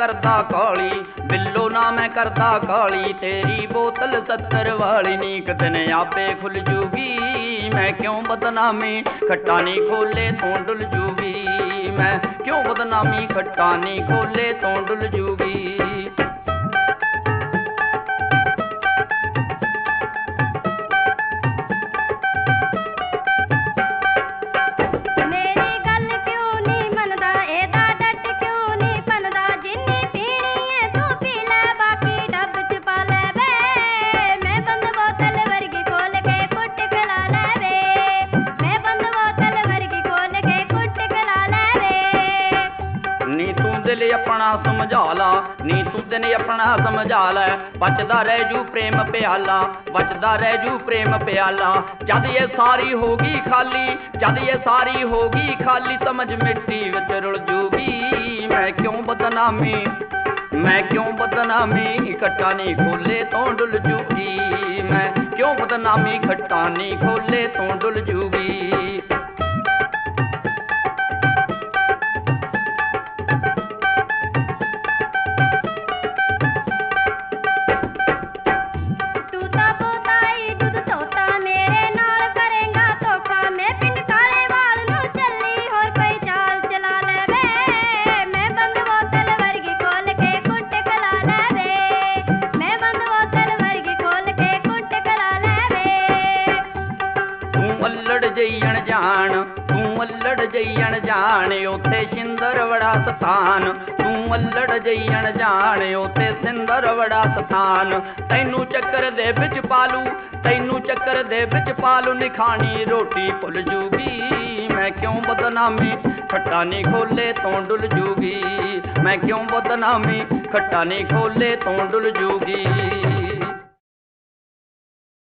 करदा काली, बिल्लो ना मैं करदा काली, तेरी बोतल 70 वाली नी एक दिन आपे खुल जूगी। मैं क्यों बदनामी खट्टा नी खोले तो डुल जूगी, मैं क्यों बदनामी खट्टा नी खोले तो डुल जूगी। दिल अपना समझा ला, नी तू दिल अपना समझा लै, बचदा रह जू प्रेम प्याला, बचदा रह जू प्रेम प्याला। जद ये सारी होगी खाली, जद ये सारी होगी खाली, समझ मिट्टी विच रुल जूगी। मैं क्यों बदनामी, मैं क्यों बदनामी खट्टा नी खोले तो डुल जूगी, मैं क्यों बदनामी खट्टा नी खोले तो डुल जूगी। जईण जान तू अल्लड़ जईण जान, उथे सिंदर बड़ा स्थान, तू अल्लड़ जईण जान, उथे सिंदर बड़ा स्थान। तैनू चक्कर दे विच पालू, तैनू चक्कर दे विच पालू, निखानी रोटी भुल जूगी। मैं क्यों बदनामी खट्टा नी खोले तो डुल जूगी, मैं क्यों बदनामी खट्टा नी खोले तो डुल जूगी।